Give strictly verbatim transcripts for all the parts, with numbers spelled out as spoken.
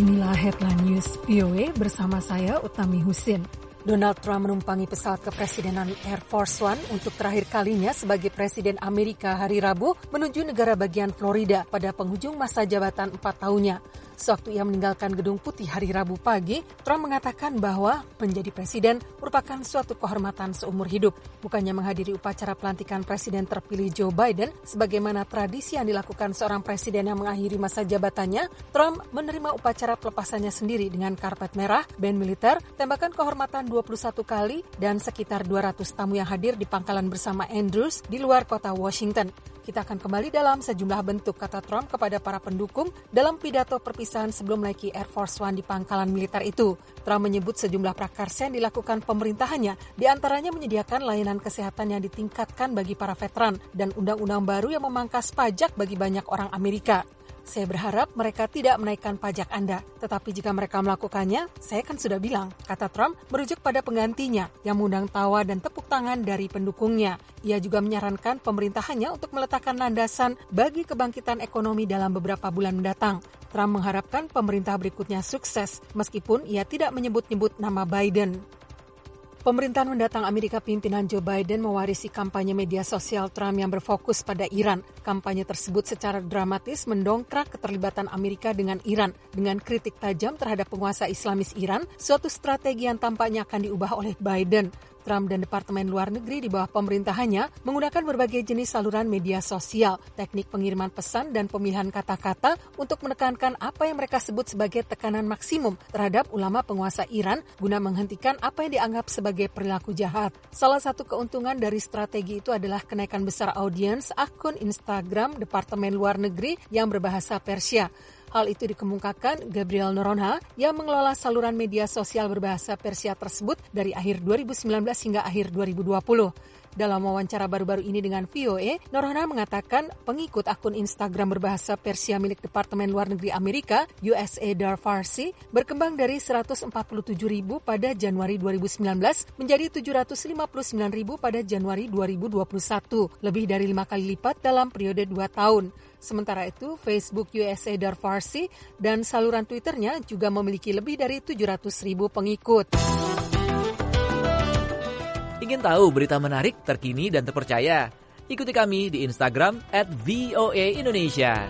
Inilah Headline News V O A bersama saya Utami Husin. Donald Trump menumpangi pesawat kepresidenan Air Force One untuk terakhir kalinya sebagai Presiden Amerika hari Rabu menuju negara bagian Florida pada penghujung masa jabatan empat tahunnya. Sewaktu ia meninggalkan Gedung Putih hari Rabu pagi, Trump mengatakan bahwa menjadi presiden merupakan suatu kehormatan seumur hidup. Bukannya menghadiri upacara pelantikan presiden terpilih Joe Biden, sebagaimana tradisi yang dilakukan seorang presiden yang mengakhiri masa jabatannya, Trump menerima upacara pelepasannya sendiri dengan karpet merah, band militer, tembakan kehormatan dua puluh satu kali, dan sekitar dua ratus tamu yang hadir di pangkalan bersama Andrews di luar kota Washington. Kita akan kembali dalam sejumlah bentuk, kata Trump kepada para pendukung dalam pidato perpisahan sebelum menaiki Air Force One di pangkalan militer itu. Trump menyebut sejumlah prakarsa yang dilakukan pemerintahannya, diantaranya menyediakan layanan kesehatan yang ditingkatkan bagi para veteran dan undang-undang baru yang memangkas pajak bagi banyak orang Amerika. Saya berharap mereka tidak menaikkan pajak Anda, tetapi jika mereka melakukannya, saya kan sudah bilang, kata Trump merujuk pada penggantinya yang mengundang tawa dan tepuk tangan dari pendukungnya. Ia juga menyarankan pemerintahannya untuk meletakkan landasan bagi kebangkitan ekonomi dalam beberapa bulan mendatang. Trump mengharapkan pemerintah berikutnya sukses, meskipun ia tidak menyebut-nyebut nama Biden. Pemerintahan mendatang Amerika pimpinan Joe Biden mewarisi kampanye media sosial Trump yang berfokus pada Iran. Kampanye tersebut secara dramatis mendongkrak keterlibatan Amerika dengan Iran dengan kritik tajam terhadap penguasa Islamis Iran, suatu strategi yang tampaknya akan diubah oleh Biden. Trump dan Departemen Luar Negeri di bawah pemerintahannya menggunakan berbagai jenis saluran media sosial, teknik pengiriman pesan dan pemilihan kata-kata untuk menekankan apa yang mereka sebut sebagai tekanan maksimum terhadap ulama penguasa Iran guna menghentikan apa yang dianggap sebagai perilaku jahat. Salah satu keuntungan dari strategi itu adalah kenaikan besar audiens akun Instagram Departemen Luar Negeri yang berbahasa Persia. Hal itu dikemukakan Gabriel Noronha yang mengelola saluran media sosial berbahasa Persia tersebut dari akhir dua ribu sembilan belas hingga akhir dua ribu dua puluh. Dalam wawancara baru-baru ini dengan V O A, Noronha mengatakan pengikut akun Instagram berbahasa Persia milik Departemen Luar Negeri Amerika, U S A Dar Farsi, berkembang dari seratus empat puluh tujuh ribu pada Januari dua ribu sembilan belas menjadi tujuh ratus lima puluh sembilan ribu pada Januari dua ribu dua puluh satu, lebih dari lima kali lipat dalam periode dua tahun. Sementara itu, Facebook U S A Dar Farsi dan saluran Twitternya juga memiliki lebih dari tujuh ratus ribu pengikut. Ingin tahu berita menarik, terkini, dan terpercaya? Ikuti kami di Instagram at V O A Indonesia.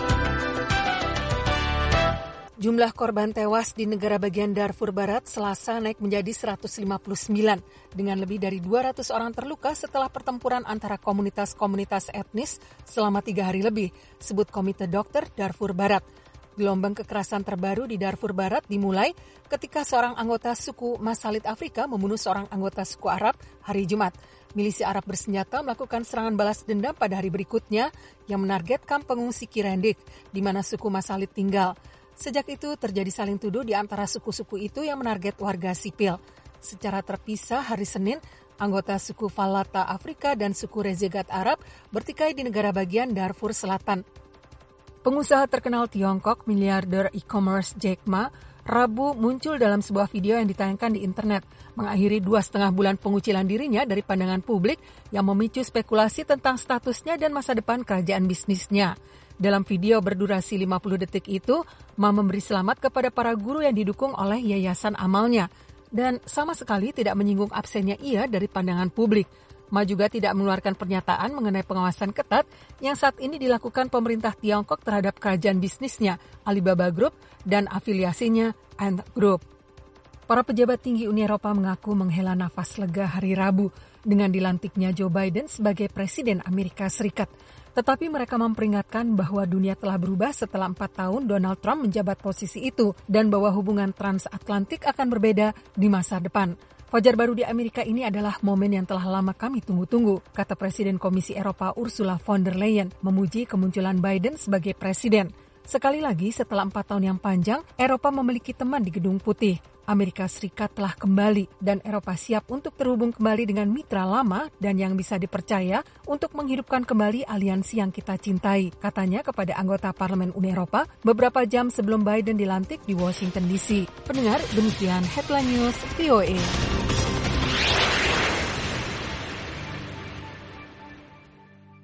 Jumlah korban tewas di negara bagian Darfur Barat Selasa naik menjadi seratus lima puluh sembilan, dengan lebih dari dua ratus orang terluka setelah pertempuran antara komunitas-komunitas etnis selama tiga hari lebih, sebut Komite Dokter Darfur Barat. Gelombang kekerasan terbaru di Darfur Barat dimulai ketika seorang anggota suku Masalit Afrika membunuh seorang anggota suku Arab hari Jumat. Milisi Arab bersenjata melakukan serangan balas dendam pada hari berikutnya yang menargetkan pengungsi Kirendik, di mana suku Masalit tinggal. Sejak itu terjadi saling tuduh di antara suku-suku itu yang menarget warga sipil. Secara terpisah hari Senin, anggota suku Falata Afrika dan suku Rezegat Arab bertikai di negara bagian Darfur Selatan. Pengusaha terkenal Tiongkok, miliarder e-commerce Jack Ma, Rabu muncul dalam sebuah video yang ditayangkan di internet, mengakhiri dua setengah bulan pengucilan dirinya dari pandangan publik yang memicu spekulasi tentang statusnya dan masa depan kerajaan bisnisnya. Dalam video berdurasi lima puluh detik itu, Ma memberi selamat kepada para guru yang didukung oleh yayasan amalnya, dan sama sekali tidak menyinggung absennya ia dari pandangan publik. Ma juga tidak mengeluarkan pernyataan mengenai pengawasan ketat yang saat ini dilakukan pemerintah Tiongkok terhadap kerajaan bisnisnya, Alibaba Group, dan afiliasinya, Ant Group. Para pejabat tinggi Uni Eropa mengaku menghela nafas lega hari Rabu dengan dilantiknya Joe Biden sebagai Presiden Amerika Serikat. Tetapi mereka memperingatkan bahwa dunia telah berubah setelah empat tahun Donald Trump menjabat posisi itu dan bahwa hubungan transatlantik akan berbeda di masa depan. Fajar baru di Amerika ini adalah momen yang telah lama kami tunggu-tunggu, kata Presiden Komisi Eropa Ursula von der Leyen, memuji kemunculan Biden sebagai presiden. Sekali lagi, setelah empat tahun yang panjang, Eropa memiliki teman di Gedung Putih. Amerika Serikat telah kembali dan Eropa siap untuk terhubung kembali dengan mitra lama dan yang bisa dipercaya untuk menghidupkan kembali aliansi yang kita cintai, katanya kepada anggota Parlemen Uni Eropa beberapa jam sebelum Biden dilantik di Washington D C. Pendengar, demikian Headline News V O A.